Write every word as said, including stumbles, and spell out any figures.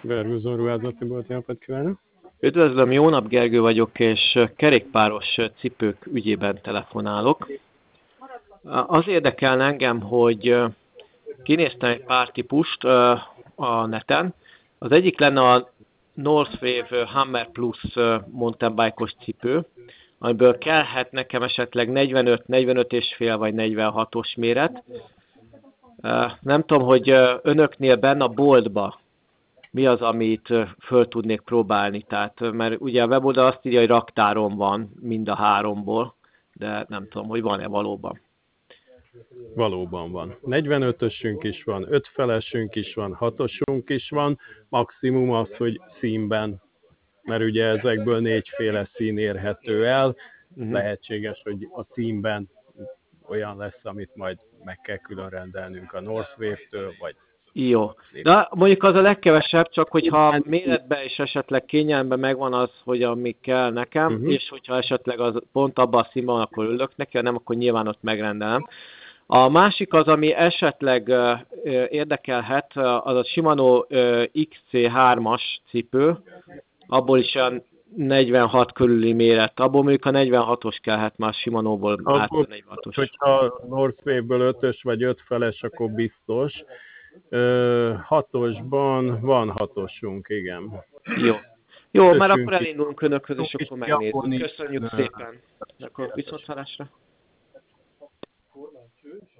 Vergőzón ruházatiból napot kívánok! Üdvözlöm, jó nap, Gergő vagyok, és kerékpáros cipők ügyében telefonálok. Az érdekelne engem, hogy kinéztem egy pár típust a neten. Az egyik lenne a Northwave Hammer Plus mountain bike-os cipő, amiből kellhet nekem esetleg negyvenöt, negyvenöt és fél vagy negyvenhatos méret. Nem tudom, hogy önöknél benne a boltba mi az, amit föl tudnék próbálni. Tehát, mert ugye a weboldal azt írja, hogy raktáron van mind a háromból, de nem tudom, hogy van-e valóban. Valóban van. negyvenötösünk is van, ötfelesünk is van, hatosunk is van. Maximum az, hogy színben, mert ugye ezekből négyféle szín érhető el. Uh-huh. Lehetséges, hogy a színben olyan lesz, amit majd meg kell külön rendelnünk a Northwave-től, vagy... Jó. De mondjuk az a legkevesebb, csak hogyha méretben és esetleg kényelemben megvan az, hogy ami kell nekem, uh-huh. és hogyha esetleg az pont abban a színben, akkor ülök neki, ha nem, akkor nyilván ott megrendelem. A másik az, ami esetleg uh, érdekelhet, az a Shimano uh, iksz cé hármas cipő, abból is olyan negyvenhat körüli méret. Abból mondjuk a negyvenhatos kellhet már Shimano-ból át a negyvenhatos. Hogyha Northwave-ből ötös vagy ötfeles, akkor biztos. Uh, hatosban van hatosunk, igen. Jó. Jó, már akkor elindulunk önökhöz, és akkor megnézzük. Köszönjük szépen. Akkor viszontlátásra.